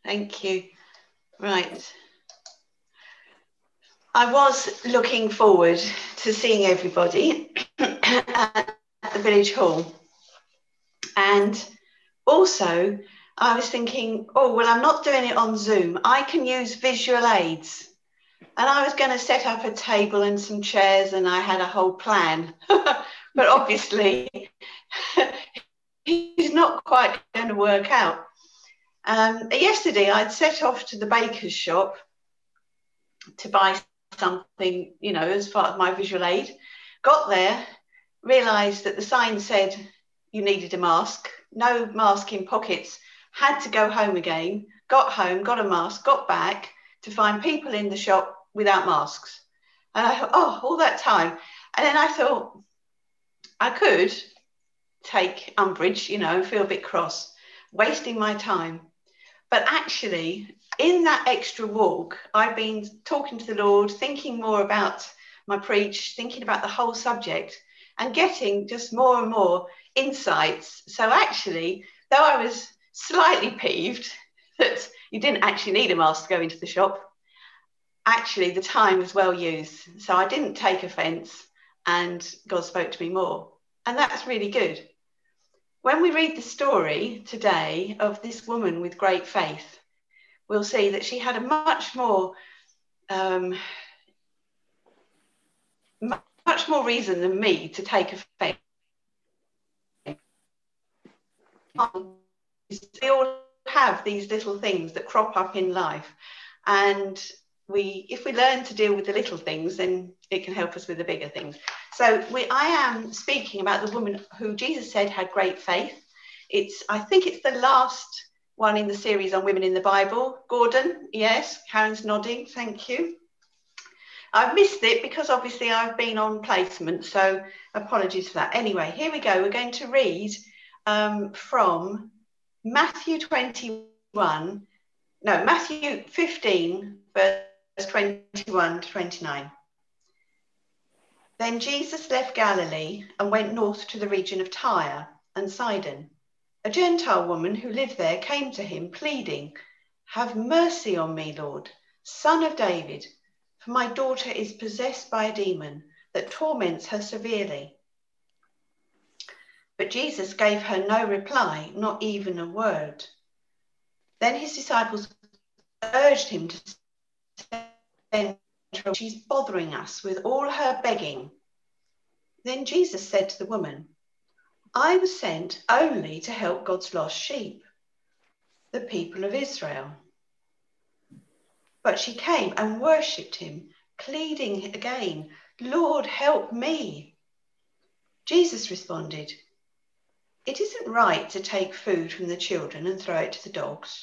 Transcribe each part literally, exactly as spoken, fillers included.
Thank you. Right. I was looking forward to seeing everybody at the village hall. And also, I was thinking, oh, well, I'm not doing it on Zoom. I can use visual aids. And I was going to set up a table and some chairs, and I had a whole plan. But obviously, it's not quite going to work out. Um, yesterday, I'd set off to the baker's shop to buy something, you know, as part of my visual aid. Got there, realised that the sign said you needed a mask, no mask in pockets, had to go home again, got home, got a mask, got back to find people in the shop without masks. And I thought, oh, all that time. And then I thought, I could take umbrage, you know, feel a bit cross, wasting my time. But actually, in that extra walk, I've been talking to the Lord, thinking more about my preach, thinking about the whole subject, and getting just more and more insights. So actually, though I was slightly peeved that you didn't actually need a mask to go into the shop, actually the time was well used. So I didn't take offence, and God spoke to me more. And that's really good. When we read the story today of this woman with great faith, we'll see that she had a much more, um, much more reason than me to take offence. We all have these little things that crop up in life, and we, if we learn to deal with the little things, then it can help us with the bigger things. So we, I am speaking about the woman who Jesus said had great faith. It's, I think it's the last one in the series on women in the Bible. Gordon, yes, Karen's nodding, thank you. I've missed it because obviously I've been on placement, so apologies for that. Anyway, here we go. We're going to read um, from Matthew twenty-one, no, Matthew fifteen, verse twenty-one to twenty-nine. Then Jesus left Galilee and went north to the region of Tyre and Sidon. A Gentile woman who lived there came to him, pleading, "Have mercy on me, Lord, Son of David, for my daughter is possessed by a demon that torments her severely." But Jesus gave her no reply, not even a word. Then his disciples urged him to send her. "She's bothering us with all her begging." Then Jesus said to the woman, "I was sent only to help God's lost sheep, the people of Israel." But she came and worshipped him, pleading again, "Lord, help me." Jesus responded, "It isn't right to take food from the children and throw it to the dogs."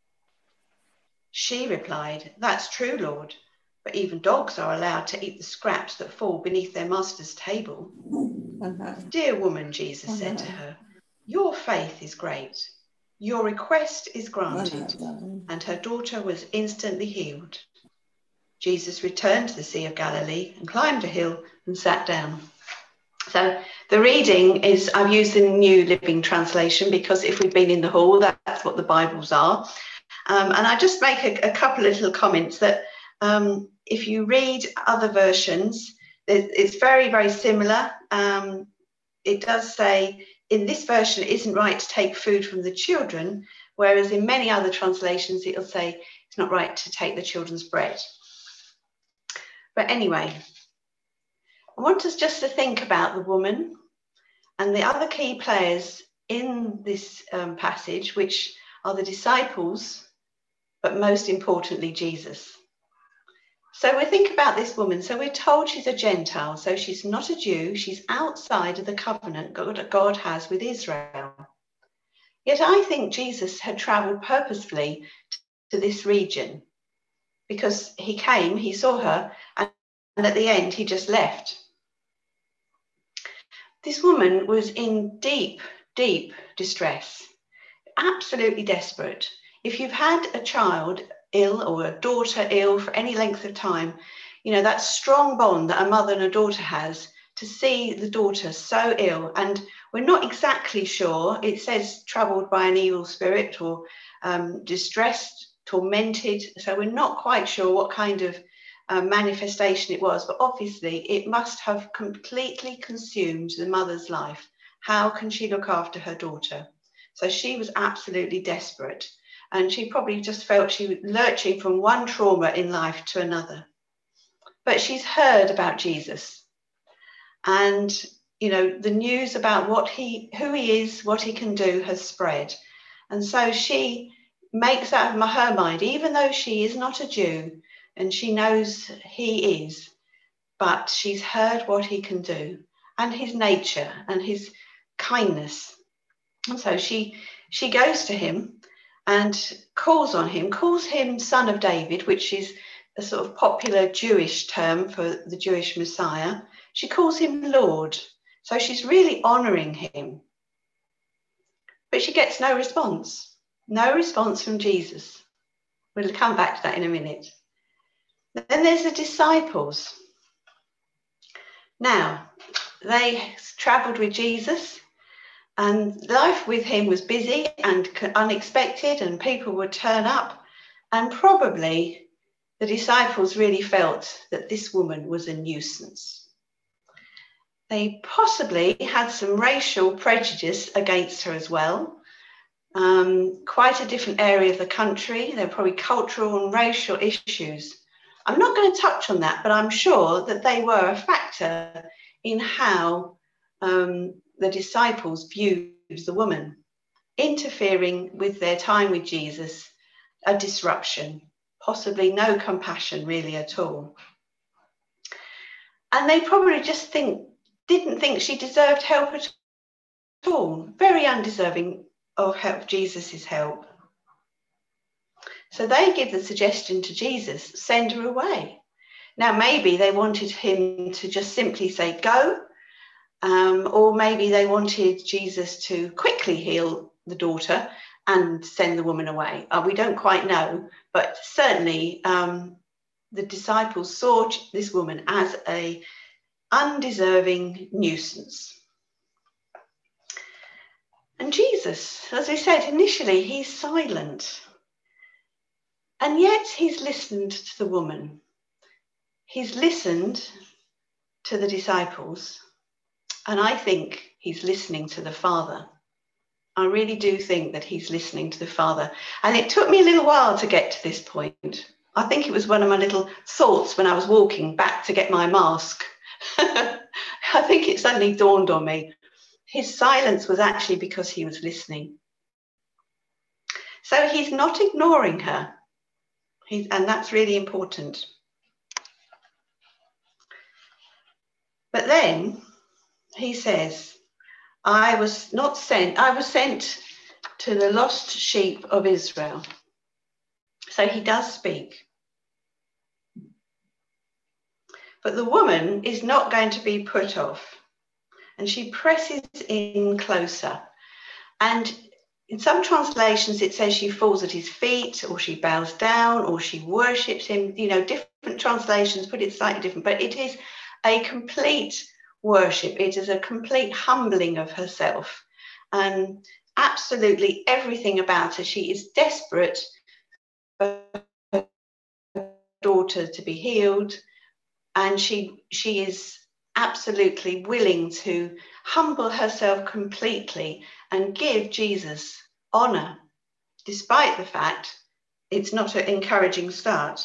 She replied, "That's true, Lord, but even dogs are allowed to eat the scraps that fall beneath their master's table." Uh-huh. "Dear woman," Jesus uh-huh. said to her, "your faith is great. Your request is granted." Uh-huh. And her daughter was instantly healed. Jesus returned to the Sea of Galilee and climbed a hill and sat down. So the reading is, I've used the New Living Translation because if we've been in the hall, that's what the Bibles are. Um, and I just make a, a couple of little comments that um, if you read other versions, it, it's very, very similar. Um, it does say in this version, it isn't right to take food from the children, whereas in many other translations, it'll say it's not right to take the children's bread. But anyway, I want us just to think about the woman and the other key players in this um, passage, which are the disciples, but most importantly, Jesus. So we think about this woman. So we're told she's a Gentile, so she's not a Jew. She's outside of the covenant God, God has with Israel. Yet I think Jesus had travelled purposefully to this region because he came, he saw her, and, and at the end, he just left. This woman was in deep, deep distress, absolutely desperate. If you've had a child ill or a daughter ill for any length of time, you know, that strong bond that a mother and a daughter has to see the daughter so ill, and we're not exactly sure, it says troubled by an evil spirit or um, distressed, tormented. So we're not quite sure what kind of uh, manifestation it was, but obviously it must have completely consumed the mother's life. How can she look after her daughter? So she was absolutely desperate, and she probably just felt she was lurching from one trauma in life to another. But she's heard about Jesus, and you know, the news about what he, who he is, what he can do has spread. And so she makes out of her mind, even though she is not a Jew and she knows he is, but she's heard what he can do and his nature and his kindness. And so she, she goes to him and calls on him, calls him Son of David, which is a sort of popular Jewish term for the Jewish Messiah. She calls him Lord. So she's really honouring him. But she gets no response. No response from Jesus. We'll come back to that in a minute. Then there's the disciples. Now, they travelled with Jesus, and life with him was busy and unexpected, and people would turn up. And probably the disciples really felt that this woman was a nuisance. They possibly had some racial prejudice against her as well. Um, quite a different area of the country. There were probably cultural and racial issues. I'm not going to touch on that, but I'm sure that they were a factor in how um, the disciples viewed the woman, interfering with their time with Jesus, a disruption, possibly no compassion really at all. And they probably just think, didn't think she deserved help at all, very undeserving of help, Jesus's help. So they give the suggestion to Jesus, send her away. Now, maybe they wanted him to just simply say, go, um, or maybe they wanted Jesus to quickly heal the daughter and send the woman away. Uh, we don't quite know, but certainly um, the disciples saw this woman as a undeserving nuisance. And Jesus, as we said initially, he's silent. And yet he's listened to the woman. He's listened to the disciples. And I think he's listening to the Father. I really do think that he's listening to the Father. And it took me a little while to get to this point. I think it was one of my little thoughts when I was walking back to get my mask. I think it suddenly dawned on me. His silence was actually because he was listening. So he's not ignoring her. He's, and that's really important. But then he says, I was not sent, I was sent to the lost sheep of Israel. So he does speak. But the woman is not going to be put off. And she presses in closer. And in some translations, it says she falls at his feet, or she bows down, or she worships him. You know, different translations put it slightly different, but it is a complete worship. It is a complete humbling of herself. And absolutely everything about her, she is desperate for her daughter to be healed. And she, she is absolutely willing to humble herself completely and give Jesus honour, despite the fact it's not an encouraging start.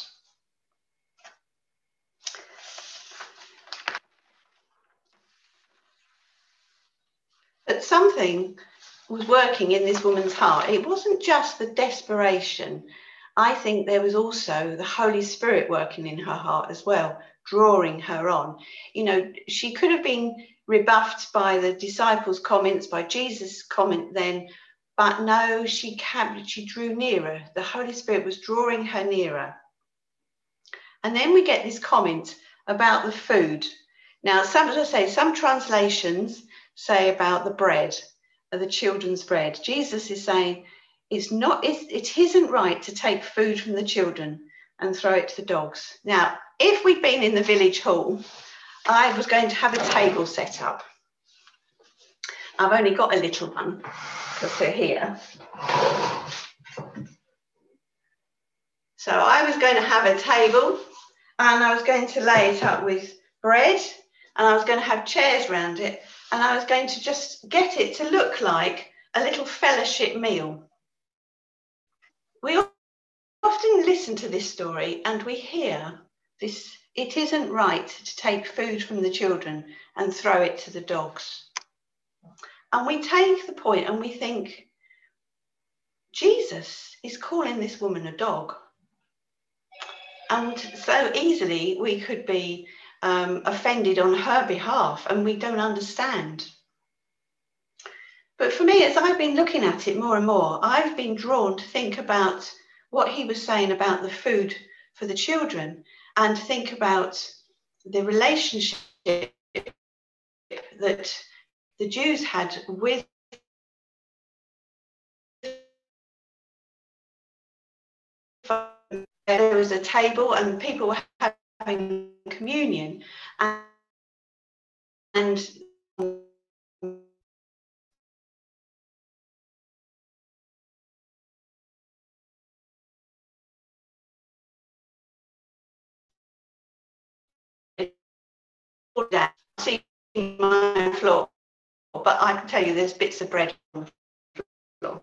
But something was working in this woman's heart. It wasn't just the desperation. I think there was also the Holy Spirit working in her heart as well, drawing her on. You know, she could have been rebuffed by the disciples' comments, by Jesus' comment then, but no, she kept, she drew nearer. The Holy Spirit was drawing her nearer. And then we get this comment about the food. Now, some, as I say, some translations say about the bread, the children's bread. Jesus is saying it's not, it's, it isn't right to take food from the children and throw it to the dogs. Now, if we'd been in the village hall, I was going to have a table set up. I've only got a little one because they're here. So I was going to have a table, and I was going to lay it up with bread, and I was going to have chairs around it, and I was going to just get it to look like a little fellowship meal. We often listen to this story and we hear this: it isn't right to take food from the children and throw it to the dogs. And we take the point and we think, Jesus is calling this woman a dog. And so easily we could be um, offended on her behalf, and we don't understand. But for me, as I've been looking at it more and more, I've been drawn to think about what he was saying about the food for the children, and think about the relationship that the Jews had with there was a table and people were having communion, and, and I see my floor, but I can tell you there's bits of bread on the floor.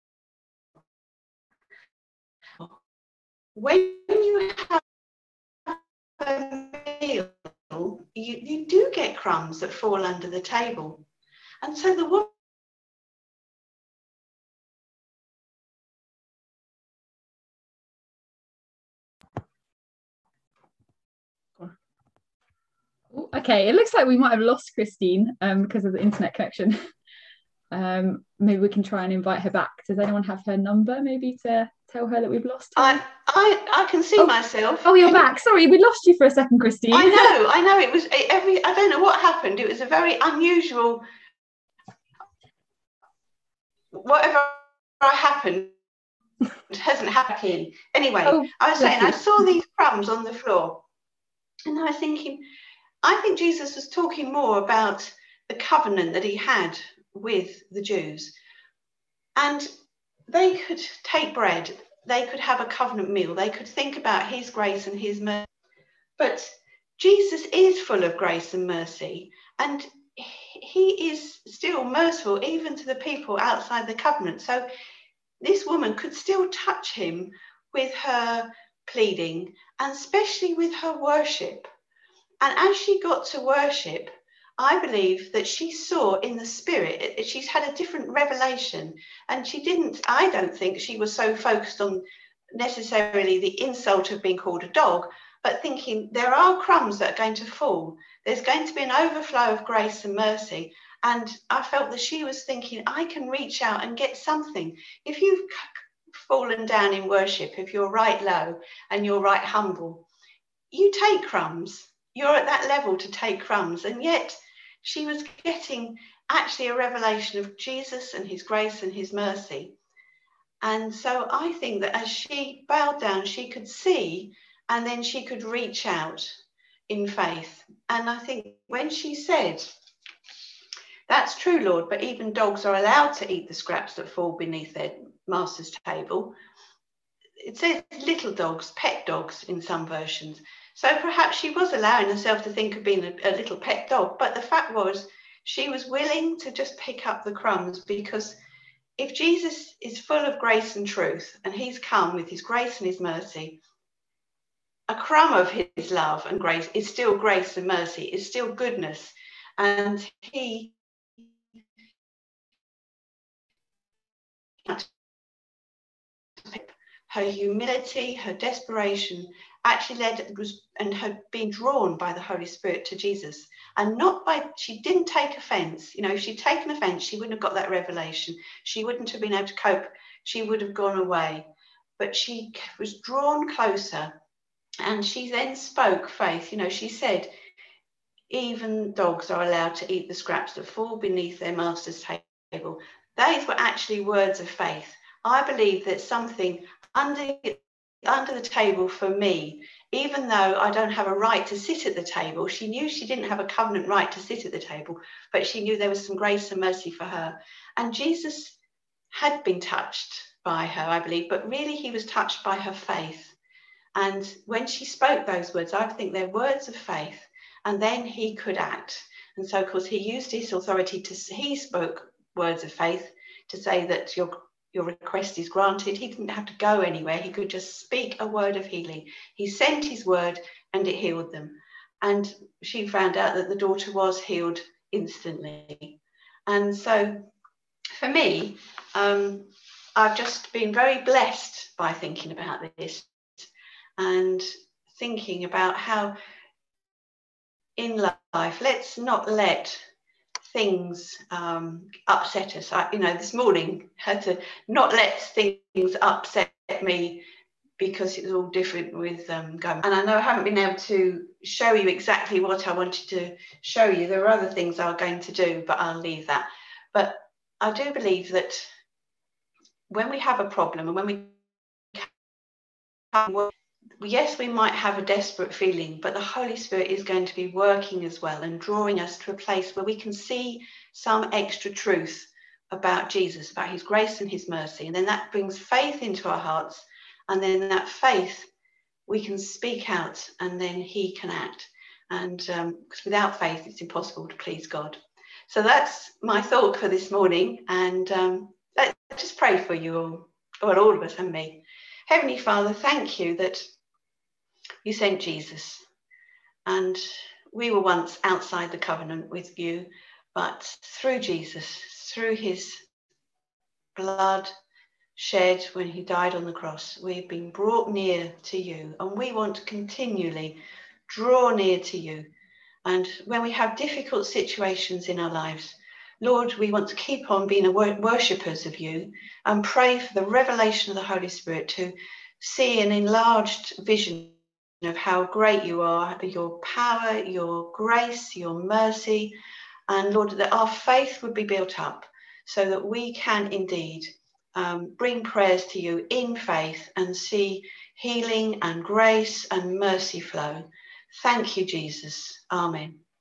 When you have a meal, you, you do get crumbs that fall under the table. And so the woman Okay, it looks like we might have lost Christine um, because of the internet connection. um, maybe we can try and invite her back. Does anyone have her number, maybe, to tell her that we've lost her? I, I, I can see oh. myself. Oh, you're back. Sorry, we lost you for a second, Christine. I know, I know. It was every. I don't know what happened. It was a very unusual. Whatever happened hasn't happened. Anyway, oh, I was saying you. I saw these crumbs on the floor, and I was thinking, I think Jesus was talking more about the covenant that he had with the Jews, and they could take bread. They could have a covenant meal. They could think about his grace and his mercy. But Jesus is full of grace and mercy, and he is still merciful even to the people outside the covenant. So this woman could still touch him with her pleading, and especially with her worship. And as she got to worship, I believe that she saw in the spirit, she's had a different revelation, and she didn't, I don't think she was so focused on necessarily the insult of being called a dog, but thinking there are crumbs that are going to fall. There's going to be an overflow of grace and mercy. And I felt that she was thinking, I can reach out and get something. If you've fallen down in worship, if you're right low and you're right humble, you take crumbs. You're at that level to take crumbs. And yet she was getting actually a revelation of Jesus and his grace and his mercy. And so I think that as she bowed down, she could see, and then she could reach out in faith. And I think when she said, "That's true, Lord, but even dogs are allowed to eat the scraps that fall beneath their master's table," it says little dogs, pet dogs in some versions. So perhaps she was allowing herself to think of being a, a little pet dog. But the fact was, she was willing to just pick up the crumbs, because if Jesus is full of grace and truth, and he's come with his grace and his mercy, a crumb of his love and grace is still grace and mercy, is still goodness. And he her humility, her desperation actually led was and had been drawn by the Holy Spirit to Jesus. And not by, she didn't take offense. You know, if she'd taken offense, she wouldn't have got that revelation. She wouldn't have been able to cope. She would have gone away. But she was drawn closer, and she then spoke faith. You know, she said, even dogs are allowed to eat the scraps that fall beneath their master's table. Those were actually words of faith. I believe that something under, under the table for me, even though I don't have a right to sit at the table, she knew she didn't have a covenant right to sit at the table, but she knew there was some grace and mercy for her. And Jesus had been touched by her, I believe, but really he was touched by her faith. And when she spoke those words, I think they're words of faith, and then he could act. And so, of course, he used his authority to, he spoke words of faith to say that your, your request is granted. He didn't have to go anywhere. He could just speak a word of healing. He sent his word and it healed them. And she found out that the daughter was healed instantly. And so for me, um, I've just been very blessed by thinking about this and thinking about how in life, let's not let things um, upset us. I, you know, this morning had to not let things upset me because it was all different with um, going. And I know I haven't been able to show you exactly what I wanted to show you. There are other things I was going to do, but I'll leave that. But I do believe that when we have a problem and when we can, yes, we might have a desperate feeling, but the Holy Spirit is going to be working as well and drawing us to a place where we can see some extra truth about Jesus, about his grace and his mercy. And then that brings faith into our hearts. And then that faith, we can speak out and then he can act. And um, because without faith, it's impossible to please God. So that's my thought for this morning. And um, let's just pray for you all, well, all of us and me. Heavenly Father, thank you that you sent Jesus. And we were once outside the covenant with you, but through Jesus, through his blood shed when he died on the cross, we've been brought near to you, and we want to continually draw near to you. And when we have difficult situations in our lives, Lord, we want to keep on being worshippers of you and pray for the revelation of the Holy Spirit to see an enlarged vision of how great you are, your power, your grace, your mercy, and Lord, that our faith would be built up so that we can indeed um, bring prayers to you in faith and see healing and grace and mercy flow. Thank you, Jesus. Amen.